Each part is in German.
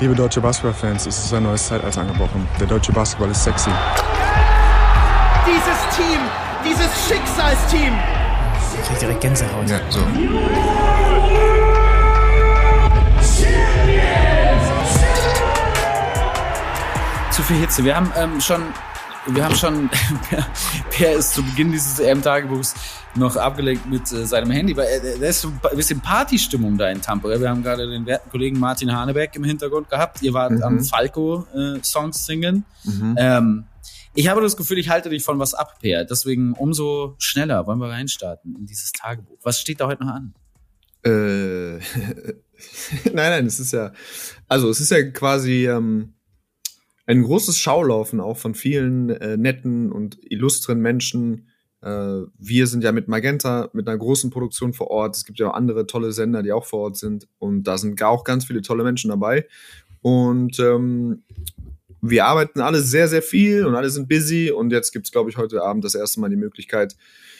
Liebe deutsche Basketballfans, es ist ein neues Zeitalter angebrochen. Der deutsche Basketball ist sexy. Dieses Team, dieses Schicksalsteam. Ich krieg direkt Gänsehaut. Ja, so. Zu viel Hitze. Wir haben schon, Per ist zu Beginn dieses EM-Tagebuchs noch abgelenkt mit seinem Handy, weil da ist so ein bisschen Partystimmung da in Tampa. Wir haben gerade den werten Kollegen Martin Hanebeck im Hintergrund gehabt. Ihr wart am Falco-Songs singen. Ich habe das Gefühl, ich halte dich von was ab, Per. Deswegen umso schneller wollen wir reinstarten in dieses Tagebuch. Was steht da heute noch an? Nein, es ist ja quasi ein großes Schaulaufen auch von vielen netten und illustren Menschen. Wir sind ja mit Magenta, mit einer großen Produktion vor Ort. Es gibt ja auch andere tolle Sender, die auch vor Ort sind. Und da sind auch ganz viele tolle Menschen dabei. Und wir arbeiten alle sehr, sehr viel und alle sind busy. Und jetzt gibt's, glaube ich, heute Abend das erste Mal die Möglichkeit,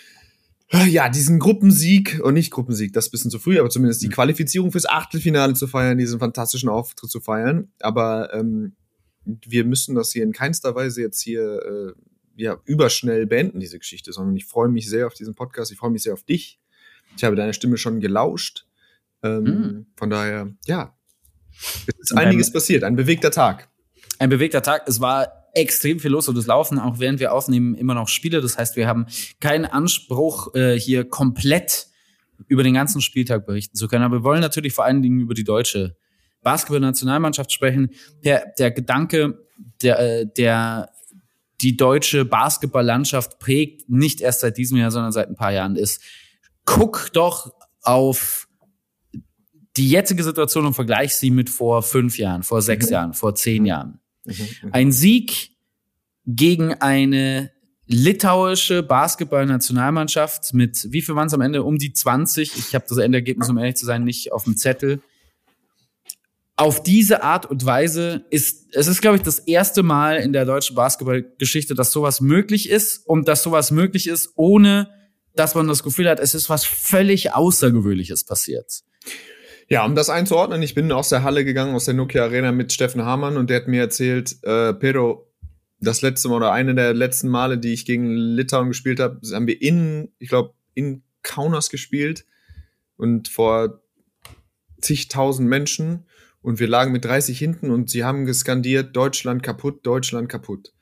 diesen Gruppensieg, und nicht Gruppensieg, das ist ein bisschen zu früh, aber zumindest die Qualifizierung fürs Achtelfinale zu feiern, diesen fantastischen Auftritt zu feiern. Aber wir müssen das hier in keinster Weise jetzt hier überschnell beenden, diese Geschichte, sondern ich freue mich sehr auf diesen Podcast, ich freue mich sehr auf dich. Ich habe deine Stimme schon gelauscht. Von daher, es ist einiges passiert, ein bewegter Tag. Ein bewegter Tag. Es war extrem viel los und es laufen, auch während wir aufnehmen, immer noch Spiele. Das heißt, wir haben keinen Anspruch, hier komplett über den ganzen Spieltag berichten zu können. Aber wir wollen natürlich vor allen Dingen über die deutsche Basketball-Nationalmannschaft sprechen. Der Gedanke, der die deutsche Basketballlandschaft prägt, nicht erst seit diesem Jahr, sondern seit ein paar Jahren ist, guck doch auf die jetzige Situation und vergleich sie mit vor 5 Jahren, vor 6 Jahren, vor 10 Jahren. Ein Sieg gegen eine litauische Basketball-Nationalmannschaft mit, wie viel waren es am Ende? Um die 20. Ich habe das Endergebnis, um ehrlich zu sein, nicht auf dem Zettel. Auf diese Art und Weise ist, glaube ich, das erste Mal in der deutschen Basketballgeschichte, dass sowas möglich ist und dass sowas möglich ist, ohne dass man das Gefühl hat, es ist was völlig Außergewöhnliches passiert. Ja, um das einzuordnen, ich bin aus der Halle gegangen, aus der Nokia Arena mit Steffen Hamann und der hat mir erzählt, Pedro, das letzte Mal oder eine der letzten Male, die ich gegen Litauen gespielt habe, haben wir in Kaunas gespielt und vor zigtausend Menschen und wir lagen mit 30 hinten und sie haben geskandiert, Deutschland kaputt, Deutschland kaputt.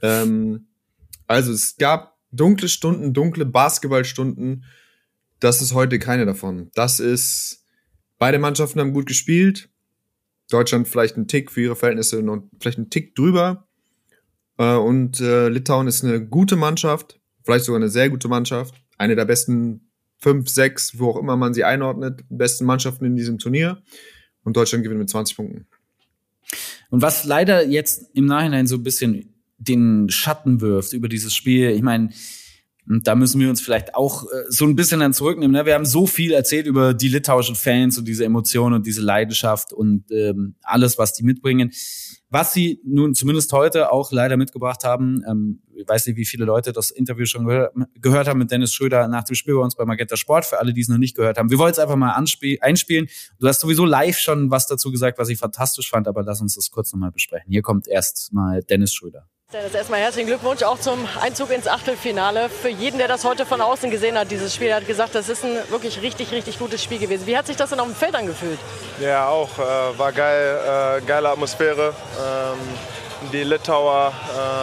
Also es gab dunkle Stunden, dunkle Basketballstunden, das ist heute keine davon. Beide Mannschaften haben gut gespielt. Deutschland vielleicht einen Tick für ihre Verhältnisse und vielleicht einen Tick drüber. Und Litauen ist eine gute Mannschaft, vielleicht sogar eine sehr gute Mannschaft. Eine der besten 5, 6, wo auch immer man sie einordnet, besten Mannschaften in diesem Turnier. Und Deutschland gewinnt mit 20 Punkten. Und was leider jetzt im Nachhinein so ein bisschen den Schatten wirft über dieses Spiel, ich meine, und da müssen wir uns vielleicht auch so ein bisschen dann zurücknehmen. Ne? Wir haben so viel erzählt über die litauischen Fans und diese Emotionen und diese Leidenschaft und alles, was die mitbringen. Was sie nun zumindest heute auch leider mitgebracht haben, ich weiß nicht, wie viele Leute das Interview schon gehört haben mit Dennis Schröder nach dem Spiel bei uns bei Magenta Sport, für alle, die es noch nicht gehört haben. Wir wollen es einfach mal einspielen. Du hast sowieso live schon was dazu gesagt, was ich fantastisch fand, aber lass uns das kurz nochmal besprechen. Hier kommt erst mal Dennis Schröder. Dennis, erstmal herzlichen Glückwunsch auch zum Einzug ins Achtelfinale. Für jeden, der das heute von außen gesehen hat, dieses Spiel, hat gesagt, das ist ein wirklich richtig, richtig gutes Spiel gewesen. Wie hat sich das denn auf dem Feld angefühlt? Ja, auch. War geil. Geile Atmosphäre. Die Litauer,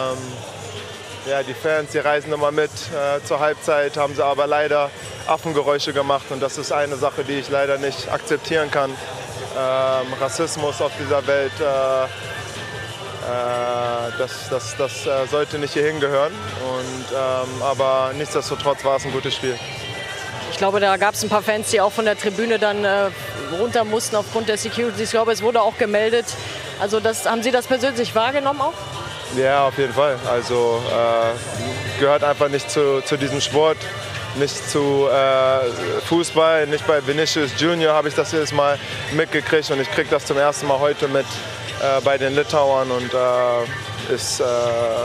die Fans, die reisen immer mit. Zur Halbzeit haben sie aber leider Affengeräusche gemacht. Und das ist eine Sache, die ich leider nicht akzeptieren kann. Rassismus auf dieser Welt, das sollte nicht hierhin gehören. Aber nichtsdestotrotz war es ein gutes Spiel. Ich glaube, da gab es ein paar Fans, die auch von der Tribüne dann runter mussten aufgrund der Security. Ich glaube, es wurde auch gemeldet. Also haben Sie das persönlich wahrgenommen auch? Ja, auf jeden Fall. Also gehört einfach nicht zu diesem Sport, nicht zu Fußball. Nicht bei Vinicius Junior habe ich das jedes Mal mitgekriegt und ich kriege das zum ersten Mal heute mit bei den Litauern und ist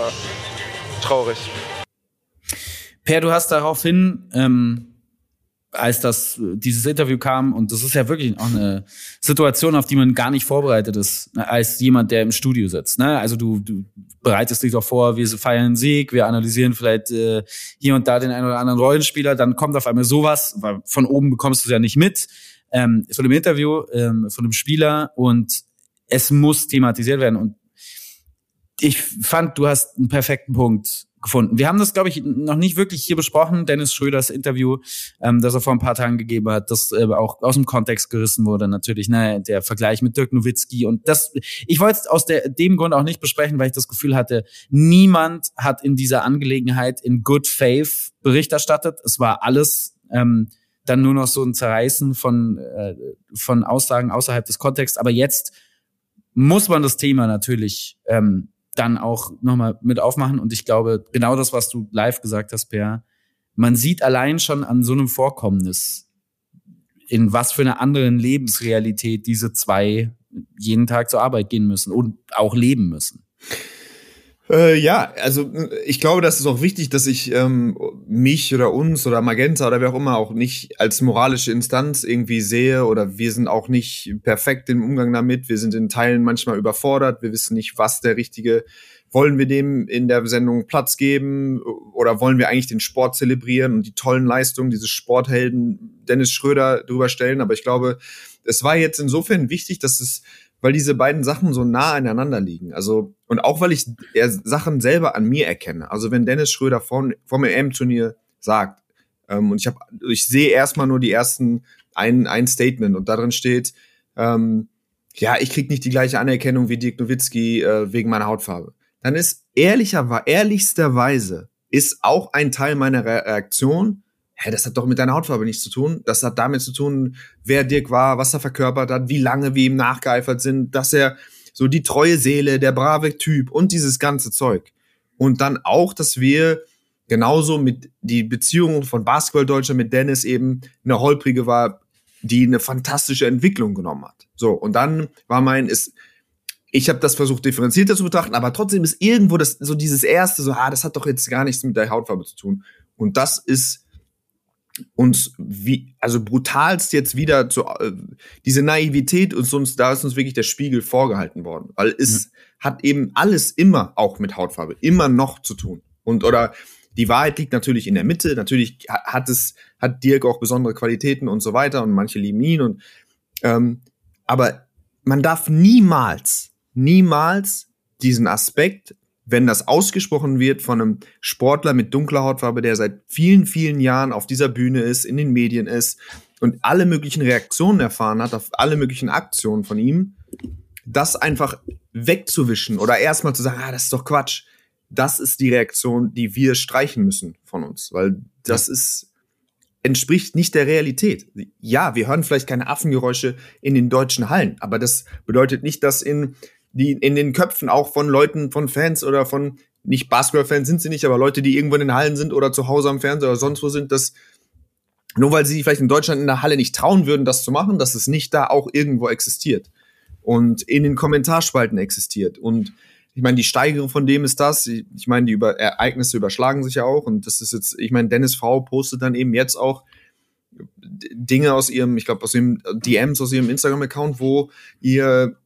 traurig. Per, du hast daraufhin als dieses Interview kam, und das ist ja wirklich auch eine Situation, auf die man gar nicht vorbereitet ist, als jemand, der im Studio sitzt. Ne? Also du bereitest dich doch vor, wir feiern einen Sieg, wir analysieren vielleicht hier und da den einen oder anderen Rollenspieler, dann kommt auf einmal sowas, weil von oben bekommst du es ja nicht mit, von dem Interview, von dem Spieler, und es muss thematisiert werden. Und ich fand, du hast einen perfekten Punkt gefunden. Wir haben das, glaube ich, noch nicht wirklich hier besprochen, Dennis Schröders Interview, das er vor ein paar Tagen gegeben hat, das auch aus dem Kontext gerissen wurde natürlich, ne, der Vergleich mit Dirk Nowitzki, und ich wollte es aus dem Grund auch nicht besprechen, weil ich das Gefühl hatte, niemand hat in dieser Angelegenheit in good faith Bericht erstattet. Es war alles dann nur noch so ein Zerreißen von Aussagen außerhalb des Kontexts, aber jetzt muss man das Thema natürlich dann auch nochmal mit aufmachen. Und ich glaube, genau das, was du live gesagt hast, Per, man sieht allein schon an so einem Vorkommnis, in was für einer anderen Lebensrealität diese zwei jeden Tag zur Arbeit gehen müssen und auch leben müssen. Ja, also ich glaube, das ist auch wichtig, dass ich mich oder uns oder Magenta oder wer auch immer auch nicht als moralische Instanz irgendwie sehe, oder wir sind auch nicht perfekt im Umgang damit. Wir sind in Teilen manchmal überfordert. Wir wissen nicht, was der richtige, wollen wir dem in der Sendung Platz geben oder wollen wir eigentlich den Sport zelebrieren und die tollen Leistungen dieses Sporthelden Dennis Schröder drüber stellen. Aber ich glaube, es war jetzt insofern wichtig, weil diese beiden Sachen so nah aneinander liegen. Also, und auch weil ich Sachen selber an mir erkenne. Also, wenn Dennis Schröder vom EM-Turnier sagt, und ich sehe erstmal nur die ersten ein Statement, und darin steht, ja, ich krieg nicht die gleiche Anerkennung wie Dirk Nowitzki wegen meiner Hautfarbe. Dann ist ehrlichsterweise ist auch ein Teil meiner Reaktion, das hat doch mit deiner Hautfarbe nichts zu tun. Das hat damit zu tun, wer Dirk war, was er verkörpert hat, wie lange wir ihm nachgeeifert sind, dass er so die treue Seele, der brave Typ und dieses ganze Zeug. Und dann auch, dass wir genauso mit die Beziehung von Basketball-Deutschland mit Dennis eben eine holprige war, die eine fantastische Entwicklung genommen hat. So, und dann war ich habe das versucht, differenzierter zu betrachten, aber trotzdem ist irgendwo dieses erste das hat doch jetzt gar nichts mit der Hautfarbe zu tun. Und das ist uns brutalst jetzt wieder diese Naivität da ist uns wirklich der Spiegel vorgehalten worden, weil es hat eben alles immer auch mit Hautfarbe immer noch zu tun, oder die Wahrheit liegt natürlich in der Mitte. Natürlich hat Dirk auch besondere Qualitäten und so weiter und manche lieben ihn aber man darf niemals diesen Aspekt, wenn das ausgesprochen wird von einem Sportler mit dunkler Hautfarbe, der seit vielen, vielen Jahren auf dieser Bühne ist, in den Medien ist und alle möglichen Reaktionen erfahren hat, auf alle möglichen Aktionen von ihm, das einfach wegzuwischen oder erstmal zu sagen, das ist doch Quatsch. Das ist die Reaktion, die wir streichen müssen von uns, weil das entspricht nicht der Realität. Ja, wir hören vielleicht keine Affengeräusche in den deutschen Hallen, aber das bedeutet nicht, dass in den Köpfen auch von Leuten, von Fans oder von, nicht Basketball-Fans sind sie nicht, aber Leute, die irgendwo in den Hallen sind oder zu Hause am Fernseher oder sonst wo sind, dass nur weil sie vielleicht in Deutschland in der Halle nicht trauen würden, das zu machen, dass es nicht da auch irgendwo existiert und in den Kommentarspalten existiert. Und ich meine, die Steigerung von dem ist das. Ich meine, die Ereignisse überschlagen sich ja auch. Und das ist jetzt, ich meine, Dennis Frau postet dann eben jetzt auch Dinge aus ihrem DMs aus ihrem Instagram-Account, wo ihr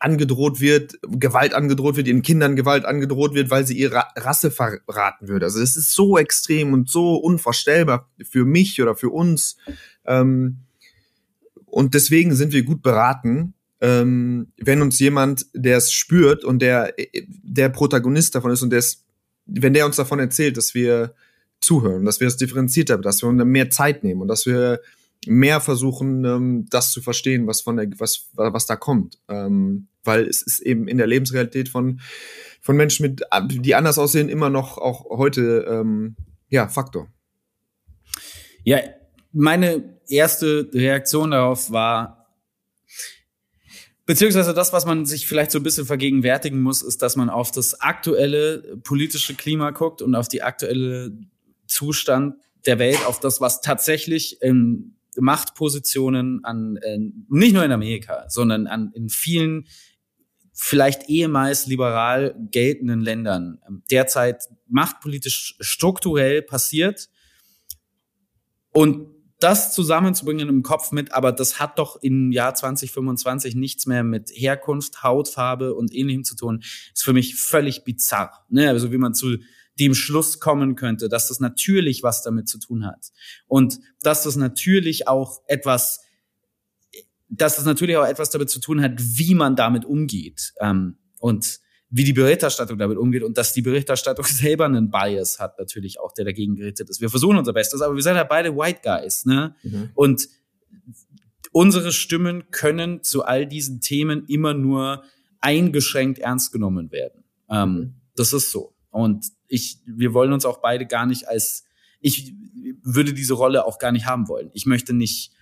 Gewalt angedroht wird, ihren Kindern Gewalt angedroht wird, weil sie ihre Rasse verraten würde. Also das ist so extrem und so unvorstellbar für mich oder für uns. Und deswegen sind wir gut beraten, wenn uns jemand, der es spürt und der Protagonist davon ist und wenn der uns davon erzählt, dass wir zuhören, dass wir es differenzierter, dass wir uns mehr Zeit nehmen und dass wir mehr versuchen, das zu verstehen, was da kommt. Weil es ist eben in der Lebensrealität von Menschen, die anders aussehen, immer noch auch heute Faktor. Ja, meine erste Reaktion darauf war, beziehungsweise das, was man sich vielleicht so ein bisschen vergegenwärtigen muss, ist, dass man auf das aktuelle politische Klima guckt und auf die aktuelle Zustand der Welt, auf das, was tatsächlich Machtpositionen nicht nur in Amerika, sondern in vielen vielleicht ehemals liberal geltenden Ländern derzeit machtpolitisch strukturell passiert. Und das zusammenzubringen im Kopf mit, aber das hat doch im Jahr 2025 nichts mehr mit Herkunft, Hautfarbe und Ähnlichem zu tun, ist für mich völlig bizarr. Ne? Also wie man zu dem Schluss kommen könnte, dass das natürlich was damit zu tun hat. Und dass das natürlich auch etwas damit zu tun hat, wie man damit umgeht. Und wie die Berichterstattung damit umgeht und dass die Berichterstattung selber einen Bias hat, natürlich auch, der dagegen gerichtet ist. Wir versuchen unser Bestes, aber wir sind ja beide White Guys, ne? Mhm. Und unsere Stimmen können zu all diesen Themen immer nur eingeschränkt ernst genommen werden. Das ist so. Und wir wollen uns auch beide gar nicht ich würde diese Rolle auch gar nicht haben wollen. Ich möchte nicht,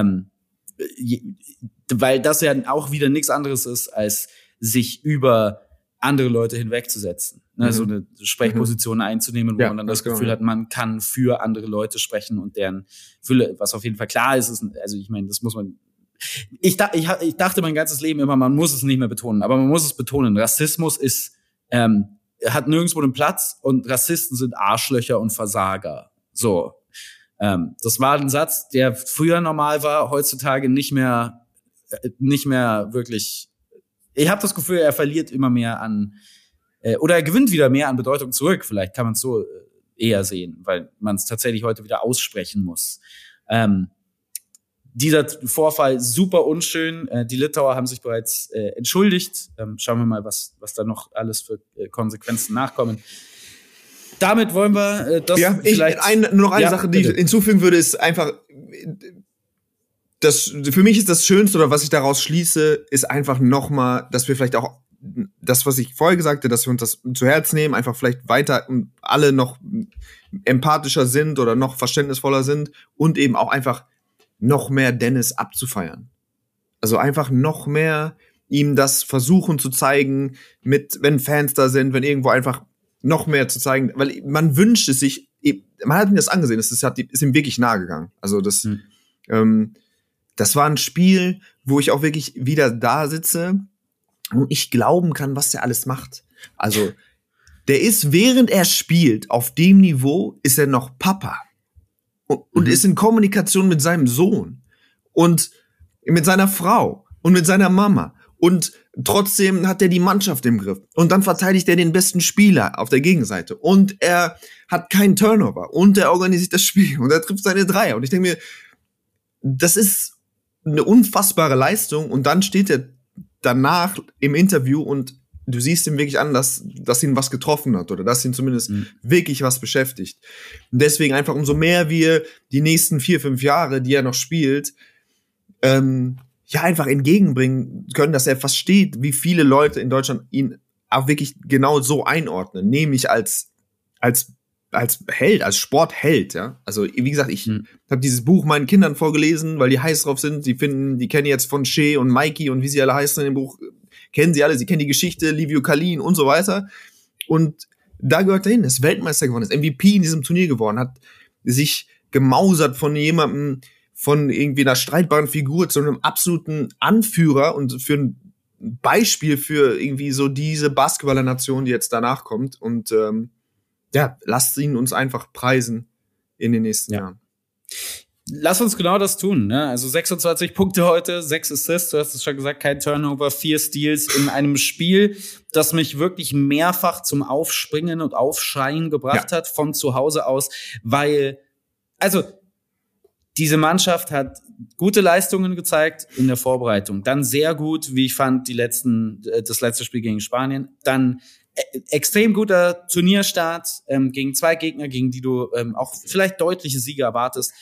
weil das ja auch wieder nichts anderes ist, als sich über andere Leute hinwegzusetzen. Ne, so eine Sprechposition einzunehmen, wo man dann das Gefühl hat, man kann für andere Leute sprechen und deren Fülle, was auf jeden Fall klar ist, also ich meine, das muss man, ich dachte mein ganzes Leben immer, man muss es nicht mehr betonen, aber man muss es betonen. Rassismus hat nirgendwo einen Platz und Rassisten sind Arschlöcher und Versager. So. Das war ein Satz, der früher normal war, heutzutage nicht mehr wirklich. Ich habe das Gefühl, er verliert immer mehr oder er gewinnt wieder mehr an Bedeutung zurück. Vielleicht kann man es so eher sehen, weil man es tatsächlich heute wieder aussprechen muss. Dieser Vorfall super unschön. Die Litauer haben sich bereits entschuldigt. Schauen wir mal, was da noch alles für Konsequenzen nachkommen. Damit wollen wir das vielleicht... Nur noch eine Sache, die ich hinzufügen würde, ist einfach... Für mich ist das Schönste, oder was ich daraus schließe, ist einfach nochmal, dass wir vielleicht auch das, was ich vorher gesagt habe, dass wir uns das zu Herzen nehmen, einfach vielleicht weiter alle noch empathischer sind oder noch verständnisvoller sind und eben auch einfach noch mehr Dennis abzufeiern. Also einfach noch mehr ihm das versuchen zu zeigen, wenn Fans da sind, wenn irgendwo einfach noch mehr zu zeigen, weil man wünscht es sich, man hat ihm das angesehen, ist ihm wirklich nahe gegangen. Also das war ein Spiel, wo ich auch wirklich wieder da sitze und ich glauben kann, was der alles macht. Also, der ist, während er spielt, auf dem Niveau, ist er noch Papa. Und ist in Kommunikation mit seinem Sohn. Und mit seiner Frau. Und mit seiner Mama. Und trotzdem hat er die Mannschaft im Griff. Und dann verteidigt er den besten Spieler auf der Gegenseite. Und er hat keinen Turnover. Und er organisiert das Spiel. Und er trifft seine Dreier. Und ich denke mir, das ist eine unfassbare Leistung. Und dann steht er danach im Interview und du siehst ihm wirklich an, dass ihn was getroffen hat oder dass ihn zumindest wirklich was beschäftigt. Und deswegen einfach umso mehr wir die nächsten 4-5 Jahre, die er noch spielt, einfach entgegenbringen können, dass er versteht, wie viele Leute in Deutschland ihn auch wirklich genau so einordnen, nämlich als Held, als Sportheld, ja. Also, wie gesagt, ich habe dieses Buch meinen Kindern vorgelesen, weil die heiß drauf sind. Die kennen jetzt von Shea und Mikey und wie sie alle heißen in dem Buch, kennen sie alle. Sie kennen die Geschichte, Livio Kalin und so weiter. Und da gehört er hin, ist Weltmeister geworden, ist MVP in diesem Turnier geworden, hat sich gemausert von jemandem, von irgendwie einer streitbaren Figur zu einem absoluten Anführer und für ein Beispiel für irgendwie so diese Basketballer-Nation, die jetzt danach kommt. Und lasst ihn uns einfach preisen in den nächsten Jahren. Lass uns genau das tun, ne? Also 26 Punkte heute, 6 Assists, du hast es schon gesagt, kein Turnover, 4 Steals in einem Spiel, das mich wirklich mehrfach zum Aufspringen und Aufschreien gebracht hat, von zu Hause aus, weil, also, diese Mannschaft hat gute Leistungen gezeigt in der Vorbereitung, dann sehr gut, wie ich fand, das letzte Spiel gegen Spanien, dann extrem guter Turnierstart gegen 2 Gegner, gegen die du auch vielleicht deutliche Siege erwartest.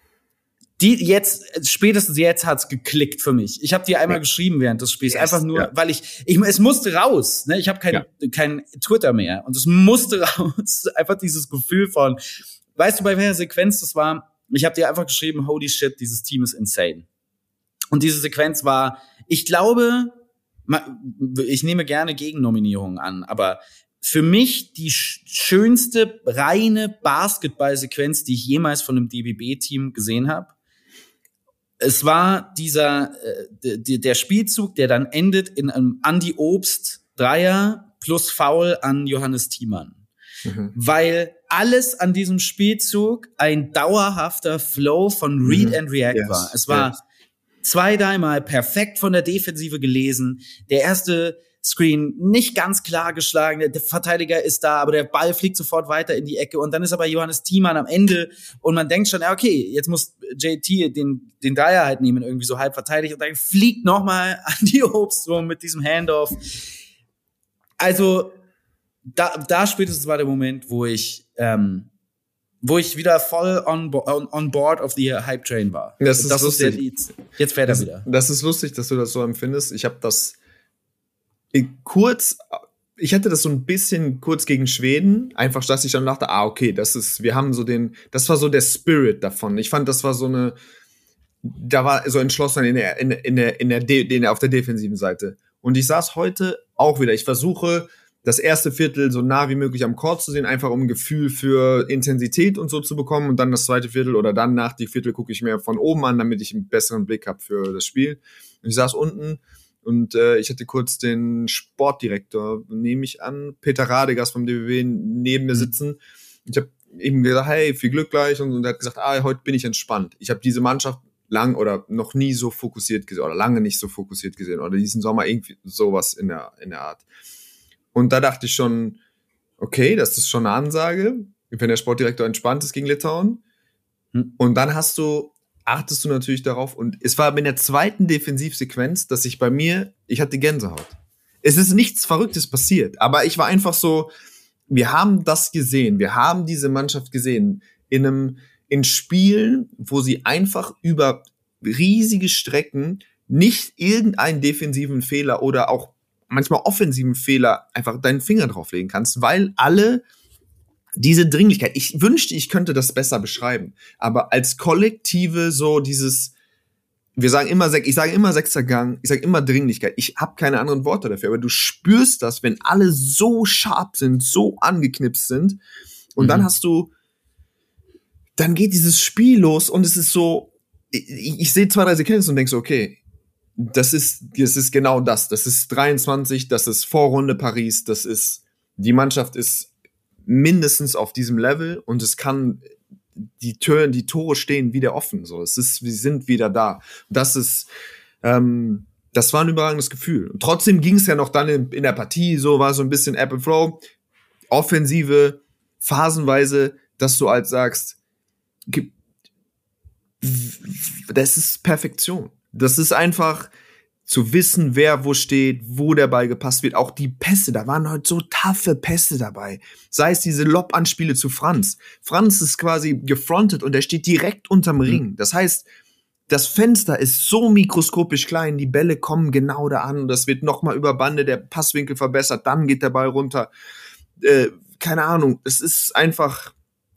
Spätestens jetzt hat's geklickt für mich. Ich habe dir einmal geschrieben während des Spiels, einfach nur, weil es musste raus. Ne? Ich habe kein Twitter mehr und es musste raus. Einfach dieses Gefühl von, weißt du, bei welcher Sequenz das war? Ich habe dir einfach geschrieben, holy shit, dieses Team ist insane. Und diese Sequenz war, ich glaube, ich nehme gerne Gegennominierungen an, aber für mich die schönste reine Basketball-Sequenz, die ich jemals von einem DBB-Team gesehen habe. Es war der Spielzug, der dann endet in einem Andi Obst Dreier plus Foul an Johannes Thiemann. Weil alles an diesem Spielzug ein dauerhafter Flow von Read and React war. Es war 2-3 Mal perfekt von der Defensive gelesen. Der erste Screen nicht ganz klar geschlagen, der Verteidiger ist da, aber der Ball fliegt sofort weiter in die Ecke und dann ist aber Johannes Thiemann am Ende und man denkt schon, ja okay, jetzt muss JT den Dreier halt nehmen, irgendwie so halb verteidigt und dann fliegt nochmal an die Obst rum mit diesem Handoff. Also da spätestens war der Moment, wo ich wieder voll on board of the Hype Train war. Das ist lustig. Jetzt fährt er wieder. Das ist lustig, dass du das so empfindest. Ich habe das ich hatte das so ein bisschen kurz gegen Schweden, einfach, dass ich dann dachte, okay, das war so der Spirit davon. Ich fand, das war da war so entschlossen auf der defensiven Seite. Und ich saß heute auch wieder. Ich versuche, das erste Viertel so nah wie möglich am Court zu sehen, einfach um ein Gefühl für Intensität und so zu bekommen. Und dann das zweite Viertel oder dann nach die Viertel gucke ich mir von oben an, damit ich einen besseren Blick habe für das Spiel. Und ich saß unten und ich hatte kurz den Sportdirektor, nehme ich an, Peter Radegast vom DBW neben mir sitzen. Ich habe ihm gesagt, hey, viel Glück gleich. Und er hat gesagt, heute bin ich entspannt. Ich habe diese Mannschaft lang oder noch nie so fokussiert gesehen oder lange nicht so fokussiert gesehen oder diesen Sommer irgendwie sowas in der Art. Und da dachte ich schon, okay, das ist schon eine Ansage, wenn der Sportdirektor entspannt ist gegen Litauen. Und dann achtest du natürlich darauf. Und es war in der zweiten Defensivsequenz, dass ich hatte Gänsehaut. Es ist nichts Verrücktes passiert, aber ich war einfach so, wir haben das gesehen, wir haben diese Mannschaft gesehen in Spielen, wo sie einfach über riesige Strecken nicht irgendeinen defensiven Fehler oder auch manchmal offensiven Fehler einfach deinen Finger drauflegen kannst, weil alle diese Dringlichkeit, ich wünschte, ich könnte das besser beschreiben, aber als Kollektive so dieses, ich sage immer 6. Gang, ich sage immer Dringlichkeit, ich habe keine anderen Worte dafür, aber du spürst das, wenn alle so scharf sind, so angeknipst sind und dann geht dieses Spiel los und es ist so, ich sehe 2-3 Sequenzen und denk so, okay, das ist genau das. Das ist 23, das ist Vorrunde Paris, die Mannschaft ist mindestens auf diesem Level und es kann, die Tore stehen wieder offen, so. Wir sind wieder da. Das war ein überragendes Gefühl. Und trotzdem ging es ja noch dann in der Partie, so war so ein bisschen Ebb and Flow, Offensive, phasenweise, dass du halt sagst, das ist Perfektion. Das ist einfach zu wissen, wer wo steht, wo der Ball gepasst wird. Auch die Pässe, da waren heute so taffe Pässe dabei. Sei es diese Lob-Anspiele zu Franz. Franz ist quasi gefrontet und er steht direkt unterm Ring. Das heißt, das Fenster ist so mikroskopisch klein, die Bälle kommen genau da an und das wird nochmal über Bande, der Passwinkel verbessert, dann geht der Ball runter. Keine Ahnung, es ist einfach,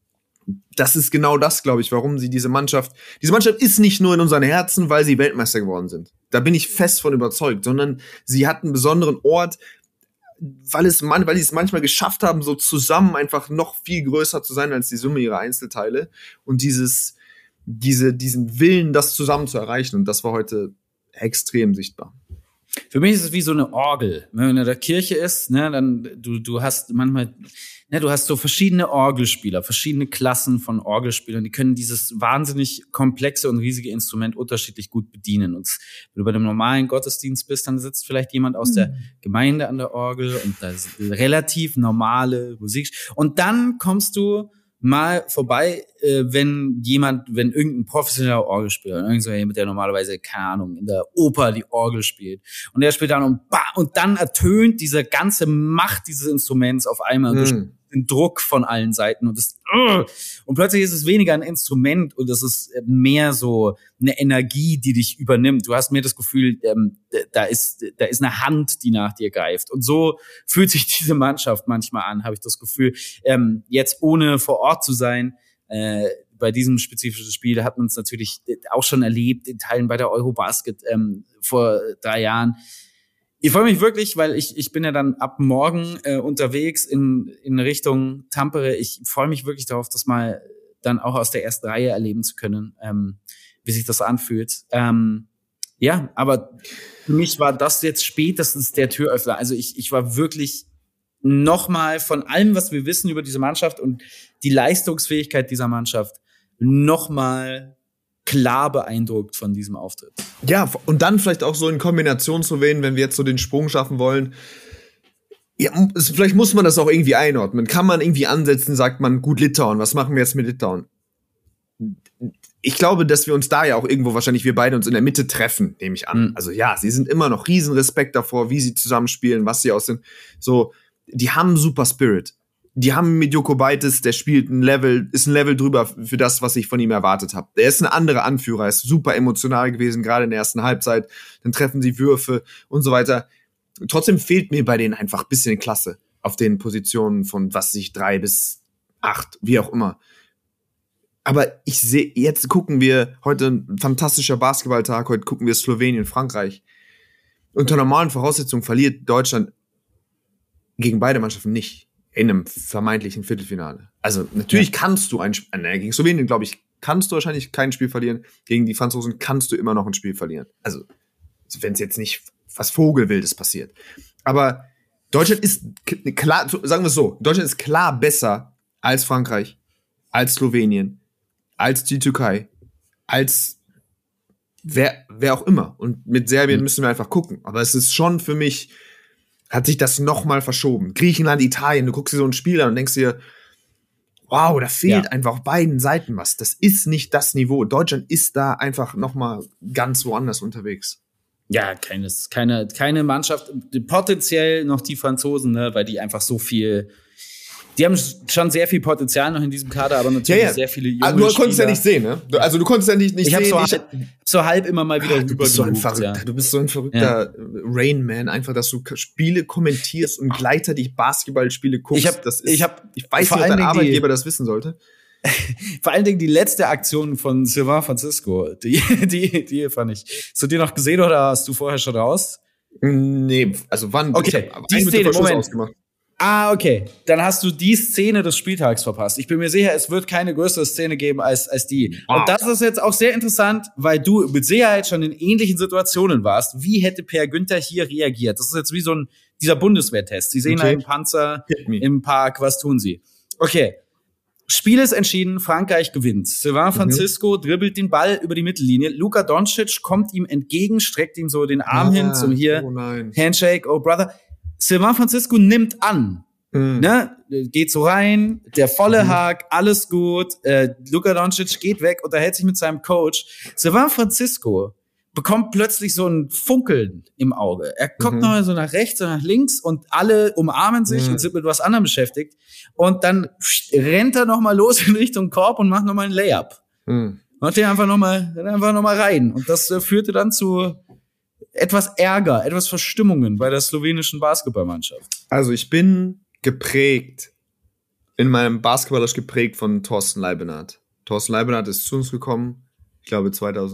das ist genau das, glaube ich, warum diese Mannschaft ist nicht nur in unseren Herzen, weil sie Weltmeister geworden sind. Da bin ich fest von überzeugt, sondern sie hat einen besonderen Ort, weil sie es manchmal geschafft haben, so zusammen einfach noch viel größer zu sein als die Summe ihrer Einzelteile und diesen Willen, das zusammen zu erreichen. Und das war heute extrem sichtbar. Für mich ist es wie so eine Orgel. Wenn man in der Kirche ist, ne, dann du hast manchmal, ne, du hast so verschiedene Orgelspieler, verschiedene Klassen von Orgelspielern, die können dieses wahnsinnig komplexe und riesige Instrument unterschiedlich gut bedienen. Und wenn du bei einem normalen Gottesdienst bist, dann sitzt vielleicht jemand aus der Gemeinde an der Orgel und da ist relativ normale Musik. Und dann kommst du mal vorbei, wenn irgendein professioneller Orgelspieler, irgendjemand, der normalerweise, keine Ahnung, in der Oper die Orgel spielt. Und der spielt dann und dann ertönt diese ganze Macht dieses Instruments auf einmal durch den Druck von allen Seiten und plötzlich ist es weniger ein Instrument und es ist mehr so eine Energie, die dich übernimmt. Du hast mehr das Gefühl, da ist eine Hand, die nach dir greift. Und so fühlt sich diese Mannschaft manchmal an, habe ich das Gefühl. Jetzt ohne vor Ort zu sein, bei diesem spezifischen Spiel hat man es natürlich auch schon erlebt, in Teilen bei der Eurobasket vor 3 Jahren. Ich freue mich wirklich, weil ich bin ja dann ab morgen unterwegs in Richtung Tampere. Ich freue mich wirklich darauf, das mal dann auch aus der ersten Reihe erleben zu können, wie sich das anfühlt. Aber für mich war das jetzt spätestens der Türöffner. Also ich war wirklich nochmal von allem, was wir wissen über diese Mannschaft und die Leistungsfähigkeit dieser Mannschaft, nochmal klar beeindruckt von diesem Auftritt. Ja, und dann vielleicht auch so in Kombination zu wählen, wenn wir jetzt so den Sprung schaffen wollen. Ja, vielleicht muss man das auch irgendwie einordnen. Kann man irgendwie ansetzen, sagt man, gut, Litauen, was machen wir jetzt mit Litauen? Ich glaube, dass wir uns da ja auch irgendwo wahrscheinlich wir beide uns in der Mitte treffen, nehme ich an. Also ja, sie sind immer noch riesen Respekt davor, wie sie zusammenspielen, was sie aus sind. So, die haben super Spirit. Die haben mit Jokubaitis, der spielt ist ein Level drüber für das, was ich von ihm erwartet habe. Der ist ein anderer Anführer, ist super emotional gewesen, gerade in der ersten Halbzeit. Dann treffen sie Würfe und so weiter. Trotzdem fehlt mir bei denen einfach ein bisschen Klasse auf den Positionen von, 3 bis 8, wie auch immer. Aber ich sehe, jetzt gucken wir, heute ein fantastischer Basketballtag, heute gucken wir Slowenien, Frankreich. Unter normalen Voraussetzungen verliert Deutschland gegen beide Mannschaften nicht in einem vermeintlichen Viertelfinale. Also natürlich kannst du gegen Slowenien, glaube ich, kannst du wahrscheinlich kein Spiel verlieren. Gegen die Franzosen kannst du immer noch ein Spiel verlieren. Also wenn es jetzt nicht was Vogelwildes passiert. Aber Deutschland ist klar, sagen wir es so, Deutschland ist klar besser als Frankreich, als Slowenien, als die Türkei, als wer auch immer. Und mit Serbien müssen wir einfach gucken. Aber es ist schon für mich, hat sich das nochmal verschoben. Griechenland, Italien, du guckst dir so ein Spiel an und denkst dir, wow, da fehlt einfach auf beiden Seiten was. Das ist nicht das Niveau. Deutschland ist da einfach nochmal ganz woanders unterwegs. Ja, keine Mannschaft, potenziell noch die Franzosen, ne, weil die einfach so viel, die haben schon sehr viel Potenzial noch in diesem Kader, aber natürlich sehr viele junge Spieler. Du konntest ja nicht sehen, ne? Also du konntest ja nicht sehen. Ich habe so halb immer mal wieder du bist so ein verrückter Rain Man, einfach, dass du Spiele kommentierst und gleichzeitig Basketballspiele guckst. Ich weiß nicht, ob dein Arbeitgeber das wissen sollte. Vor allen Dingen die letzte Aktion von Sylvain Francisco, die fand ich. Hast du die noch gesehen oder hast du vorher schon raus? Nee, also wann? Okay, die Szene, Moment. Okay. Dann hast du die Szene des Spieltags verpasst. Ich bin mir sicher, es wird keine größere Szene geben als die. Wow. Und das ist jetzt auch sehr interessant, weil du mit Sicherheit schon in ähnlichen Situationen warst. Wie hätte Per Günther hier reagiert? Das ist jetzt wie so dieser Bundeswehrtest. Sie sehen einen Panzer im Park, was tun sie? Okay. Spiel ist entschieden, Frankreich gewinnt. Sylvain Francisco dribbelt den Ball über die Mittellinie. Luka Doncic kommt ihm entgegen, streckt ihm so den Arm hin zum Handshake, oh brother. Sylvain Francisco nimmt an. Ne? Geht so rein, der volle Hack, alles gut. Luka Doncic geht weg, unterhält sich mit seinem Coach. Sylvain Francisco bekommt plötzlich so ein Funkeln im Auge. Er guckt noch mal so nach rechts und nach links und alle umarmen sich und sind mit was anderem beschäftigt. Und dann rennt er noch mal los in Richtung Korb und macht noch mal einen Layup. Macht den einfach noch mal rein. Und das führte dann zu etwas Ärger, etwas Verstimmungen bei der slowenischen Basketballmannschaft. Also ich bin in meinem Basketballerisch geprägt von Thorsten Leibenhardt. Thorsten Leibenhardt ist zu uns gekommen, ich glaube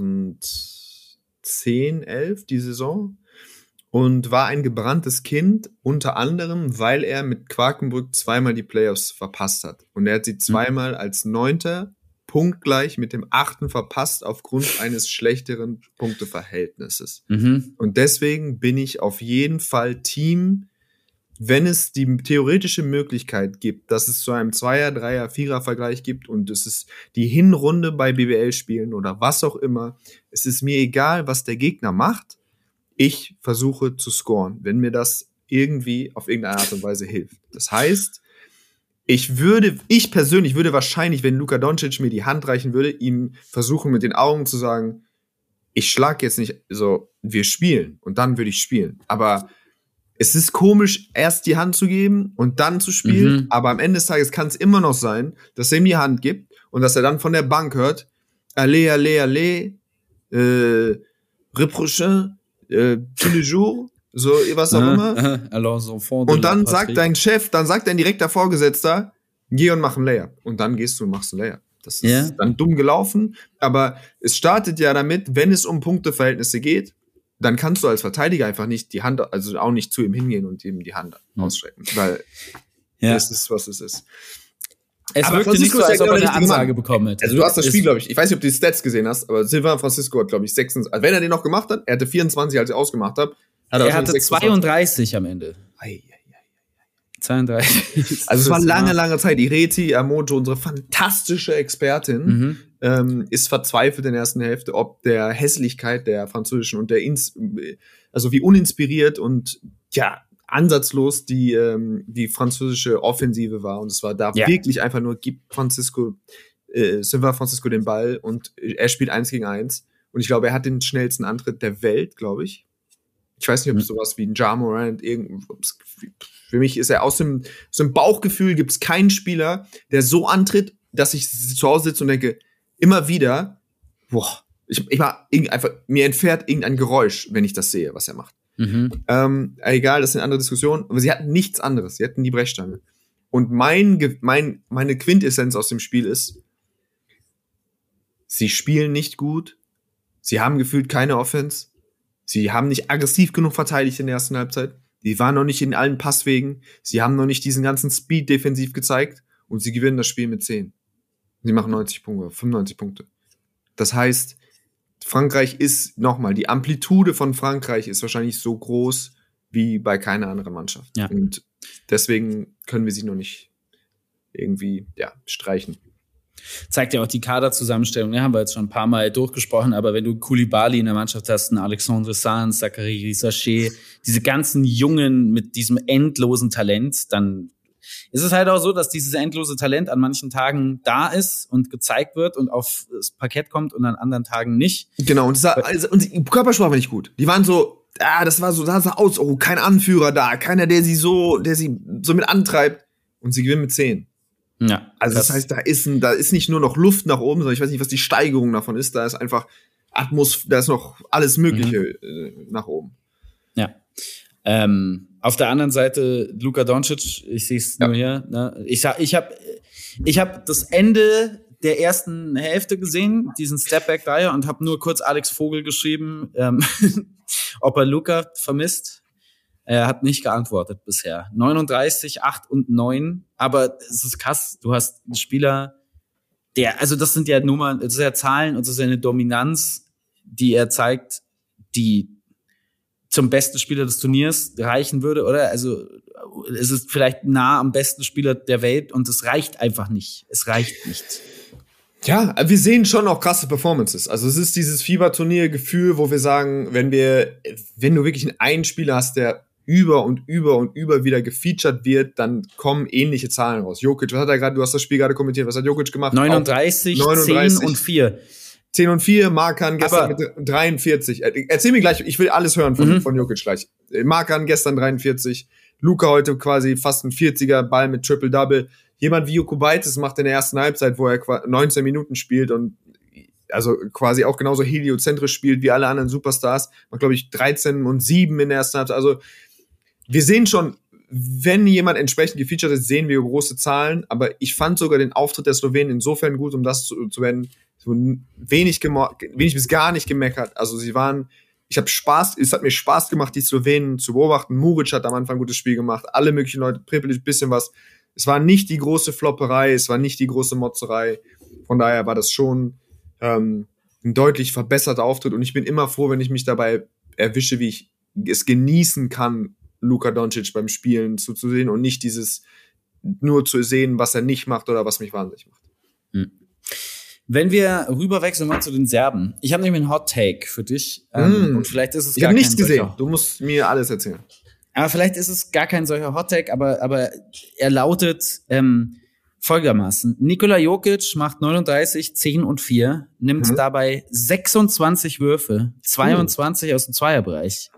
2010, 11, die Saison. Und war ein gebranntes Kind, unter anderem, weil er mit Quakenbrück zweimal die Playoffs verpasst hat. Und er hat sie zweimal als 9. punktgleich mit dem 8. verpasst aufgrund eines schlechteren Punkteverhältnisses. Und deswegen bin ich auf jeden Fall Team, wenn es die theoretische Möglichkeit gibt, dass es zu einem 2er-, 3er-, 4er-Vergleich gibt und es ist die Hinrunde bei BBL-Spielen oder was auch immer. Es ist mir egal, was der Gegner macht. Ich versuche zu scoren, wenn mir das irgendwie auf irgendeine Art und Weise hilft. Das heißt, ich persönlich würde wahrscheinlich, wenn Luka Doncic mir die Hand reichen würde, ihm versuchen mit den Augen zu sagen, ich schlag jetzt nicht so, wir spielen und dann würde ich spielen. Aber es ist komisch, erst die Hand zu geben und dann zu spielen, aber am Ende des Tages kann es immer noch sein, dass er ihm die Hand gibt und dass er dann von der Bank hört, allez, allez, allez, reprochain, tous les jours, so was auch immer. Und dann sagt dein Chef, dann sagt dein direkter Vorgesetzter, geh und mach einen Layup. Und dann gehst du und machst einen Layup. Das ist dann dumm gelaufen, aber es startet ja damit, wenn es um Punkteverhältnisse geht, dann kannst du als Verteidiger einfach nicht die Hand, also auch nicht zu ihm hingehen und ihm die Hand ausstrecken, weil es ist, was es ist. Es wirkte nicht so, als ob er eine Ansage bekommen hätte. Also du hast das Spiel, glaube ich weiß nicht, ob du die Stats gesehen hast, aber Sylvain Francisco hat, glaube ich, 26, also wenn er den noch gemacht hat, er hatte 24, als ich ausgemacht habe. Er hatte 32 am Ende. 32. Also es war lange Zeit. Ireti Amoto, unsere fantastische Expertin, ist verzweifelt in der ersten Hälfte, ob der Hässlichkeit der französischen und also wie uninspiriert und ansatzlos die französische Offensive war. Und es war da wirklich einfach nur, gibt Sylvain Francisco den Ball und er spielt 1 gegen 1. Und ich glaube, er hat den schnellsten Antritt der Welt, glaube ich. Ich weiß nicht, ob es sowas wie ein Ja Morant, für mich ist er aus dem Bauchgefühl gibt es keinen Spieler, der so antritt, dass ich zu Hause sitze und denke, immer wieder, mir entfährt irgendein Geräusch, wenn ich das sehe, was er macht. Egal, das sind andere Diskussionen, aber sie hatten nichts anderes, sie hatten die Brechstange. Und meine Quintessenz aus dem Spiel ist, sie spielen nicht gut, sie haben gefühlt keine Offense, sie haben nicht aggressiv genug verteidigt in der ersten Halbzeit, die waren noch nicht in allen Passwegen, sie haben noch nicht diesen ganzen Speed defensiv gezeigt und sie gewinnen das Spiel mit 10. Sie machen 90 Punkte, 95 Punkte. Das heißt, Frankreich ist, nochmal, die Amplitude von Frankreich ist wahrscheinlich so groß wie bei keiner anderen Mannschaft. Ja. Und deswegen können wir sie noch nicht irgendwie streichen. Zeigt ja auch die Kaderzusammenstellung, haben wir jetzt schon ein paar Mal durchgesprochen, aber wenn du Koulibaly in der Mannschaft hast, einen Alexandre Sanz, Zachary Sachet, diese ganzen Jungen mit diesem endlosen Talent, dann ist es halt auch so, dass dieses endlose Talent an manchen Tagen da ist und gezeigt wird und aufs Parkett kommt und an anderen Tagen nicht. Genau, und die Körpersprache war nicht gut. Die waren so, das sah aus, kein Anführer da, keiner, der sie so mit antreibt und sie gewinnen mit 10. Ja. Also das heißt, da ist nicht nur noch Luft nach oben, sondern ich weiß nicht, was die Steigerung davon ist. Da ist einfach da ist noch alles Mögliche nach oben. Ja. Auf der anderen Seite Luka Doncic, ich sehe es nur hier. Ne? Ich hab das Ende der ersten Hälfte gesehen, diesen Stepback-Dreier, und habe nur kurz Alex Vogel geschrieben, ob er Luka vermisst. Er hat nicht geantwortet bisher. 39, 8 und 9. Aber es ist krass. Du hast einen Spieler, das sind ja Nummern, das sind ja Zahlen und das ist ja eine Dominanz, die er zeigt, die zum besten Spieler des Turniers reichen würde, oder? Also, es ist vielleicht nah am besten Spieler der Welt und es reicht einfach nicht. Es reicht nicht. Ja, wir sehen schon auch krasse Performances. Also es ist dieses Fieberturnier-Gefühl, wo wir sagen, wenn du wirklich einen Spieler hast, der über und über und über wieder gefeatured wird, dann kommen ähnliche Zahlen raus. Jokic, was hat er gerade, du hast das Spiel gerade kommentiert, was hat Jokic gemacht? 39, 10 und 4. 10 und 4, Markan gestern mit 43. Erzähl mir gleich, ich will alles hören von Jokic gleich. Markan gestern 43, Luka heute quasi fast ein 40er, Ball mit Triple-Double. Jemand wie Jokubaitis macht in der ersten Halbzeit, wo er 19 Minuten spielt und also quasi auch genauso heliozentrisch spielt wie alle anderen Superstars. Macht, glaube ich, 13 und 7 in der ersten Halbzeit. Also wir sehen schon, wenn jemand entsprechend gefeatured ist, sehen wir große Zahlen. Aber ich fand sogar den Auftritt der Slowenen insofern gut, um das zu werden, so wenig bis gar nicht gemeckert. Also es hat mir Spaß gemacht, die Slowenen zu beobachten. Muric hat am Anfang ein gutes Spiel gemacht. Alle möglichen Leute, Prepelic, ein bisschen was. Es war nicht die große Flopperei, es war nicht die große Motzerei. Von daher war das schon ein deutlich verbesserter Auftritt. Und ich bin immer froh, wenn ich mich dabei erwische, wie ich es genießen kann, Luka Doncic beim Spielen zuzusehen und nicht dieses nur zu sehen, was er nicht macht oder was mich wahnsinnig macht. Wenn wir rüberwechseln mal zu den Serben. Ich habe nämlich einen Hot Take für dich. Und vielleicht ist es ich habe nichts gesehen. Du musst mir alles erzählen. Aber vielleicht ist es gar kein solcher Hot Take, aber er lautet folgendermaßen. Nikola Jokic macht 39, 10 und 4, nimmt dabei 26 Würfe, 22 aus dem Zweierbereich.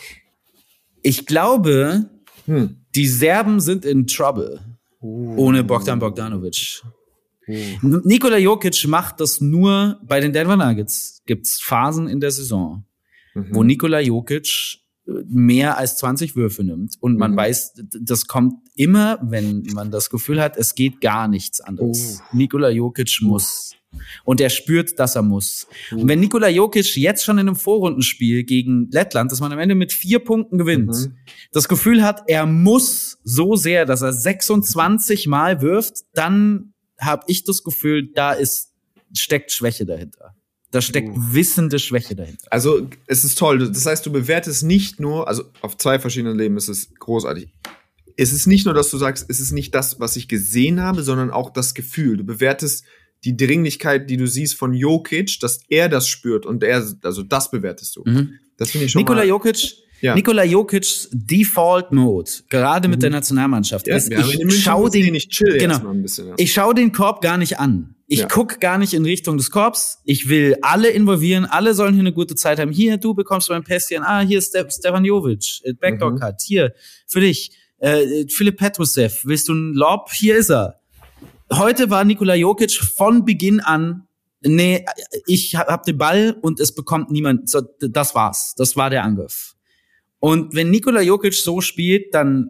Ich glaube, die Serben sind in Trouble ohne Bogdan Bogdanovic. Nikola Jokic macht das nur bei den Denver Nuggets. Gibt's Phasen in der Saison, wo Nikola Jokic mehr als 20 Würfe nimmt. Und man weiß, das kommt immer, wenn man das Gefühl hat, es geht gar nichts anderes. Nikola Jokic muss. Und er spürt, dass er muss. Und wenn Nikola Jokic jetzt schon in einem Vorrundenspiel gegen Lettland, das man am Ende mit 4 Punkten gewinnt, das Gefühl hat, er muss so sehr, dass er 26 Mal wirft, dann habe ich das Gefühl, steckt Schwäche dahinter. Da steckt wissende Schwäche dahinter. Also, es ist toll. Das heißt, du bewertest nicht nur, also auf 2 verschiedenen Leben ist es großartig. es ist nicht nur, dass du sagst, es ist nicht das, was ich gesehen habe, sondern auch das Gefühl. Du bewertest die Dringlichkeit, die du siehst von Jokic, dass er das spürt und also das bewertest du. Das finde ich schon Nikola Jokic's Default-Mode, gerade mit der Nationalmannschaft, ist, ich schau den Korb gar nicht an. Ich guck gar nicht in Richtung des Korbs. Ich will alle involvieren. Alle sollen hier eine gute Zeit haben. Hier, du bekommst mein Pässchen. Hier ist Stefan Jovic. Backdoor Cut. Hier, für dich. Philipp Petrusev. Willst du einen Lob? Hier ist er. Heute war Nikola Jokic von Beginn an, nee, ich hab den Ball und es bekommt niemand. So, das war's. Das war der Angriff. Und wenn Nikola Jokic so spielt, dann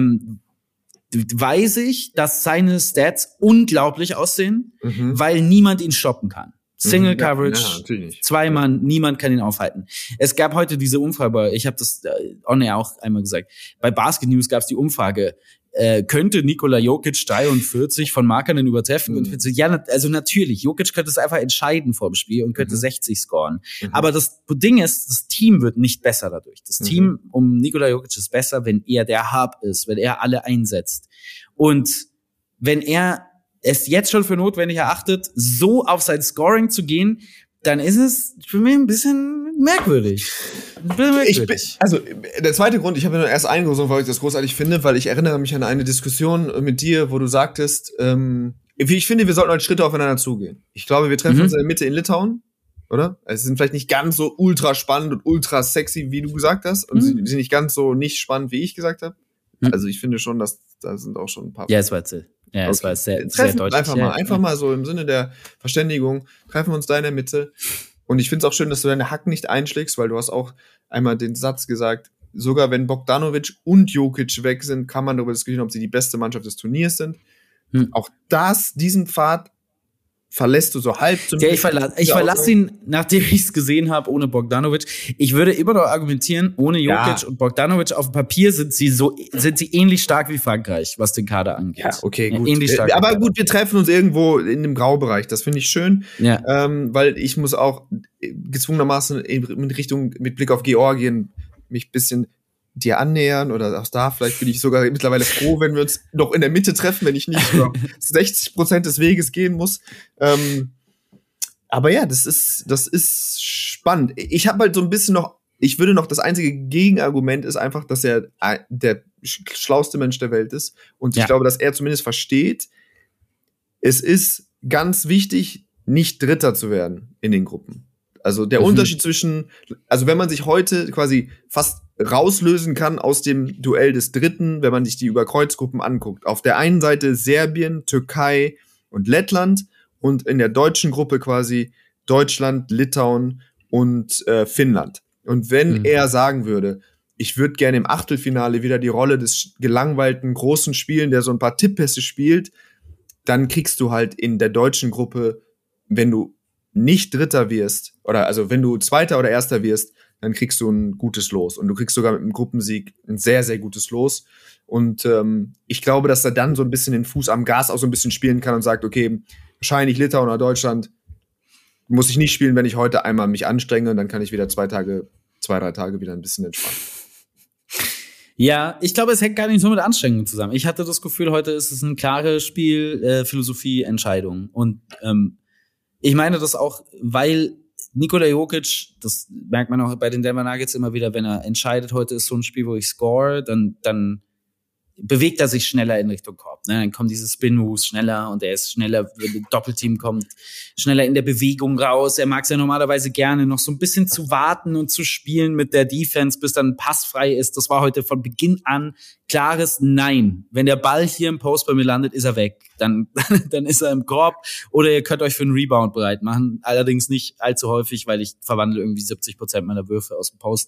weiß ich, dass seine Stats unglaublich aussehen, weil niemand ihn stoppen kann. Single Coverage, 2 Mann, niemand kann ihn aufhalten. Es gab heute diese Umfrage, ich habe das on air auch einmal gesagt, bei Basket News gab es die Umfrage, könnte Nikola Jokic 43 von Markkanen übertreffen? Und ja, also natürlich, Jokic könnte es einfach entscheiden vor dem Spiel und könnte 60 scoren. Aber das Ding ist, das Team wird nicht besser dadurch. Das Team um Nikola Jokic ist besser, wenn er der Hub ist, wenn er alle einsetzt. Und wenn er es jetzt schon für notwendig erachtet, so auf sein Scoring zu gehen, dann ist es für mich ein bisschen merkwürdig. Also, der zweite Grund, ich habe nur erst einen Grund, weil ich das großartig finde, weil ich erinnere mich an eine Diskussion mit dir, wo du sagtest, ich finde, wir sollten heute Schritte aufeinander zugehen. Ich glaube, wir treffen uns in der Mitte in Litauen, oder? Also, sie sind vielleicht nicht ganz so ultra spannend und ultra sexy, wie du gesagt hast, und sie sind nicht ganz so nicht spannend, wie ich gesagt habe. Also, ich finde schon, dass da sind auch schon ein paar. Ja, es war jetzt. Ja, es war sehr deutlich. Einfach mal so im Sinne der Verständigung, treffen wir uns da in der Mitte. Und ich finde es auch schön, dass du deine Hacken nicht einschlägst, weil du hast auch einmal den Satz gesagt, sogar wenn Bogdanovic und Jokic weg sind, kann man darüber diskutieren, ob sie die beste Mannschaft des Turniers sind. Auch diesen Pfad verlässt du so halb zumindest. Ja, ich verlasse ihn, nachdem ich es gesehen habe, ohne Bogdanovic. Ich würde immer noch argumentieren, ohne Jokic und Bogdanovic auf dem Papier sind sie ähnlich stark wie Frankreich, was den Kader angeht. Ja, okay, gut. Ähnlich stark. Aber gut, wir treffen uns irgendwo in dem Graubereich. Das finde ich schön. Ja. Weil ich muss auch gezwungenermaßen mit Blick auf Georgien mich ein bisschen dir annähern oder auch da, vielleicht bin ich sogar mittlerweile froh, wenn wir uns noch in der Mitte treffen, wenn ich nicht über 60% des Weges gehen muss. Aber ja, das ist spannend. Ich habe halt so ein bisschen ich würde noch, das einzige Gegenargument ist einfach, dass er der schlauste Mensch der Welt ist und ich glaube, dass er zumindest versteht, es ist ganz wichtig, nicht Dritter zu werden in den Gruppen. Also der Unterschied also wenn man sich heute quasi fast rauslösen kann aus dem Duell des Dritten, wenn man sich die Überkreuzgruppen anguckt. Auf der einen Seite Serbien, Türkei und Lettland und in der deutschen Gruppe quasi Deutschland, Litauen und Finnland. Und wenn er sagen würde, ich würde gerne im Achtelfinale wieder die Rolle des gelangweilten Großen spielen, der so ein paar Tipppässe spielt, dann kriegst du halt in der deutschen Gruppe, wenn du nicht Dritter wirst, oder also wenn du Zweiter oder Erster wirst, dann kriegst du ein gutes Los. Und du kriegst sogar mit einem Gruppensieg ein sehr, sehr gutes Los. Und ich glaube, dass er dann so ein bisschen den Fuß am Gas auch so ein bisschen spielen kann und sagt, okay, wahrscheinlich Litauen oder Deutschland muss ich nicht spielen, wenn ich heute einmal mich anstrenge und dann kann ich wieder 2, 3 Tage wieder ein bisschen entspannen. Ja, ich glaube, es hängt gar nicht so mit Anstrengungen zusammen. Ich hatte das Gefühl, heute ist es eine klare Spielphilosophie-Entscheidung. Und ich meine das auch, weil Nikola Jokic, das merkt man auch bei den Denver Nuggets immer wieder, wenn er entscheidet, heute ist so ein Spiel, wo ich score, dann bewegt er sich schneller in Richtung Korb. Ne? Dann kommen diese Spin-Moves schneller und er ist schneller, wenn ein Doppelteam kommt, schneller in der Bewegung raus. Er mag es ja normalerweise gerne, noch so ein bisschen zu warten und zu spielen mit der Defense, bis dann ein Pass frei ist. Das war heute von Beginn an klares Nein. Wenn der Ball hier im Post bei mir landet, ist er weg. Dann ist er im Korb oder ihr könnt euch für einen Rebound bereit machen. Allerdings nicht allzu häufig, weil ich verwandle irgendwie 70% meiner Würfe aus dem Post.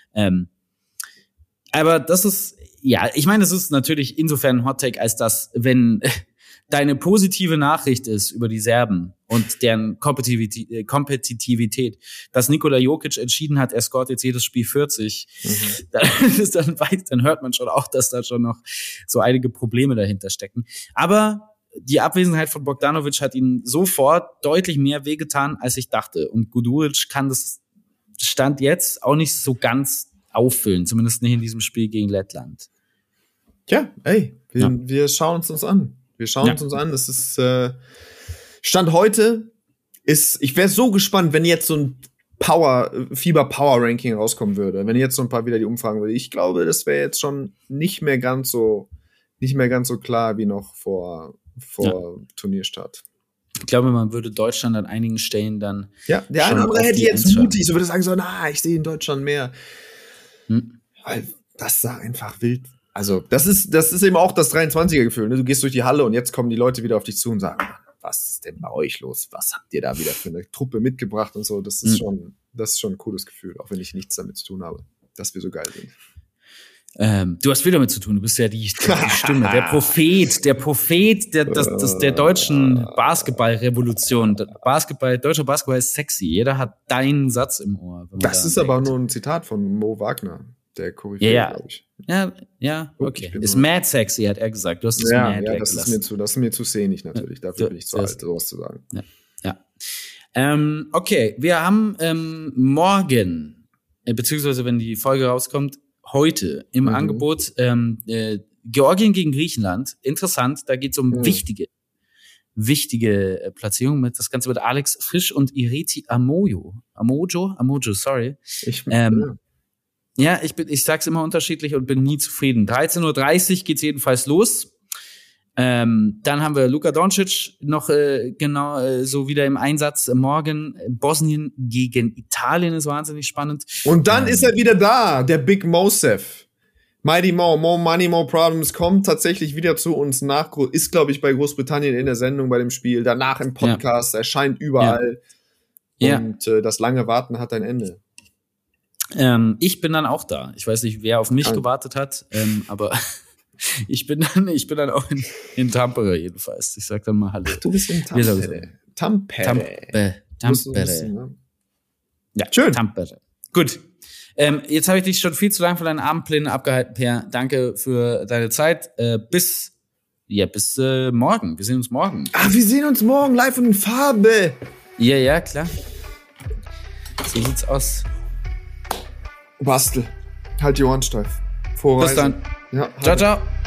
Aber das ist, ja, ich meine, es ist natürlich insofern ein Hot-Take, als dass, wenn deine positive Nachricht ist über die Serben und deren Kompetitivität, dass Nikola Jokic entschieden hat, er scoret jetzt jedes Spiel 40, dann hört man schon auch, dass da schon noch so einige Probleme dahinter stecken. Aber die Abwesenheit von Bogdanovic hat ihnen sofort deutlich mehr wehgetan, als ich dachte. Und Guduric kann das Stand jetzt auch nicht so ganz auffüllen, zumindest nicht in diesem Spiel gegen Lettland. Ja, ey, wir schauen uns an. Wir schauen uns an. Das ist Stand heute ich wäre so gespannt, wenn jetzt so ein FIBA-Power-Ranking rauskommen würde. Wenn jetzt so ein paar wieder die Umfragen würde. Ich glaube, das wäre jetzt schon nicht mehr ganz so klar wie noch vor Turnierstart. Ich glaube, man würde Deutschland an einigen Stellen dann. Ja, der eine oder andere hätte jetzt mutig, so würde sagen, so, ich sehe in Deutschland mehr. Weil das sah einfach wild. Also, das ist eben auch das 23er-Gefühl. Ne? Du gehst durch die Halle und jetzt kommen die Leute wieder auf dich zu und sagen, was ist denn bei euch los? Was habt ihr da wieder für eine Truppe mitgebracht und so? Das ist schon ein cooles Gefühl, auch wenn ich nichts damit zu tun habe, dass wir so geil sind. Du hast viel damit zu tun. Du bist ja die Stimme, der Prophet der deutschen Basketballrevolution. Deutscher Basketball ist sexy. Jeder hat deinen Satz im Ohr. Das ist aber nur ein Zitat von Mo Wagner, der Koryphäe, glaube ich. Ja, okay. Ist mad sexy, hat er gesagt. Du hast es mad weggelassen. Das ist mir zu sehnig natürlich. Dafür bin ich zu alt, sowas zu sagen. Ja. Okay, wir haben morgen, beziehungsweise wenn die Folge rauskommt, heute im Angebot Georgien gegen Griechenland. Interessant, da geht es um wichtige Platzierung. Das Ganze mit Alex Frisch und Ireti Amojo, sorry. Ich sag's immer unterschiedlich und bin nie zufrieden. 13:30 Uhr geht's jedenfalls los. Dann haben wir Luka Doncic noch so wieder im Einsatz. Morgen Bosnien gegen Italien ist wahnsinnig spannend. Und dann ist er wieder da, der Big Mosef. Mighty Mo, More Money, More Problems, kommt tatsächlich wieder zu uns ist, glaube ich, bei Großbritannien in der Sendung bei dem Spiel, danach im Podcast, erscheint überall. Und das lange Warten hat ein Ende. Ich bin dann auch da. Ich weiß nicht, wer auf mich gewartet hat, aber ich bin dann auch in Tampere jedenfalls. Ich sag dann mal Hallo. Ach, du bist in Tampere. Tampere. Ja, schön. Tampere. Gut. Jetzt habe ich dich schon viel zu lange von deinen Abendplänen abgehalten, Per. Danke für deine Zeit. Bis morgen. Wir sehen uns morgen. Wir sehen uns morgen live und in Farbe. Ja, klar. So sieht's aus. Bastel. Halt die Ohren steif. Bis dann. Ja, ciao.